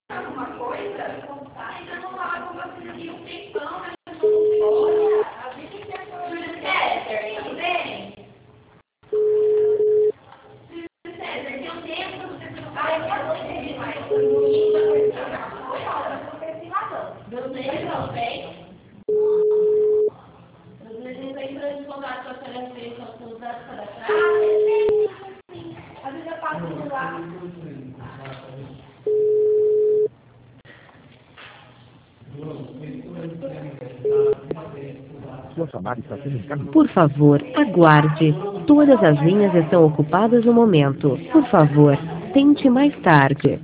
alguma coisa? Ainda não lago você aqui um tempão, mas eu não sei. Olha, a vida inteira foi Júlio César, tudo bem? Júlio César, tem um tempo que você não vai, eu não sei, mas domingo vai funcionar. Olha, eu vou se lavando. Beleza, não bem? Os meninos entrando em contato com a senhora fez com os dados cadastrados. Às vezes eu passo por lá. Sua chamada está sendo encaminhada. Por favor, aguarde. Todas as linhas estão ocupadas no momento. Por favor, tente mais tarde.